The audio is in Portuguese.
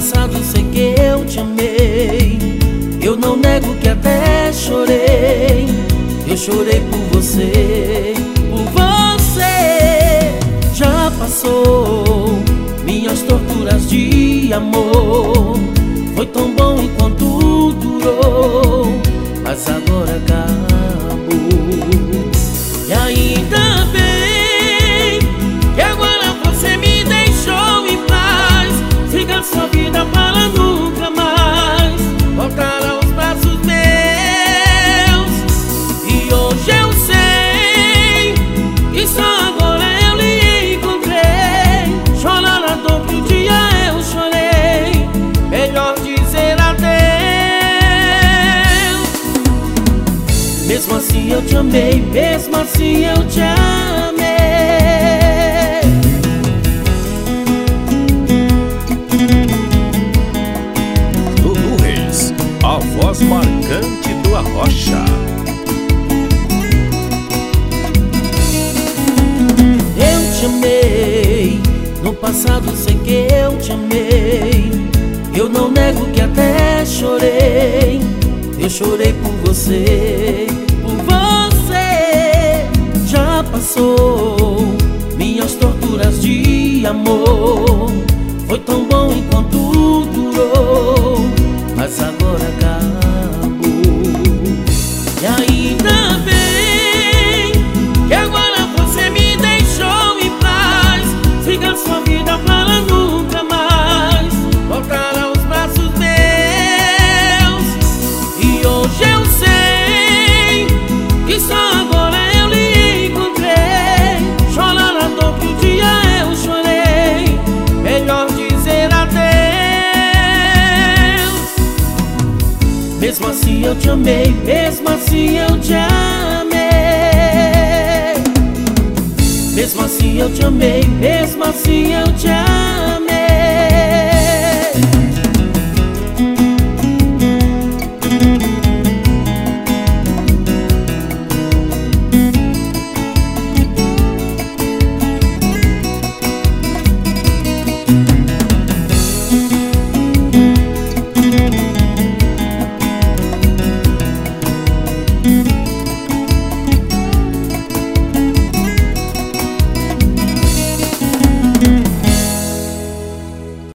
passado sei que eu te amei. Eu não nego que até chorei. Eu chorei por você, por você. Já passou minhas torturas de amor. Foi tão bom enquanto durou, mas agora acabou. E ainda bem que agora você me deixou em paz. Siga sua vida para nunca mais voltar aos braços meus. E hoje eu sei que só agora eu lhe encontrei. Chorar a dor que um dia eu chorei, melhor dizer adeus. Mesmo assim eu te amei, mesmo assim eu te amei. Lulu Reis, a voz marcante do Arrocha. Eu te amei, no passado sei que eu te amei. Eu não nego que até chorei. Eu chorei por você, por você. Já passou minhas torturas de amor. Foi tão bom enquanto durou, mas agora acabou. E ainda bem que agora você me deixou em paz. Siga sua vida para nunca mais voltar aos braços meus. E hoje eu sei que só agora eu lhe encontrei. Chorar a dor que um dia eu chorei, melhor dizer adeus. Mesmo assim eu te amei, mesmo assim eu te amei. Mesmo assim eu te amei, mesmo assim eu te amei.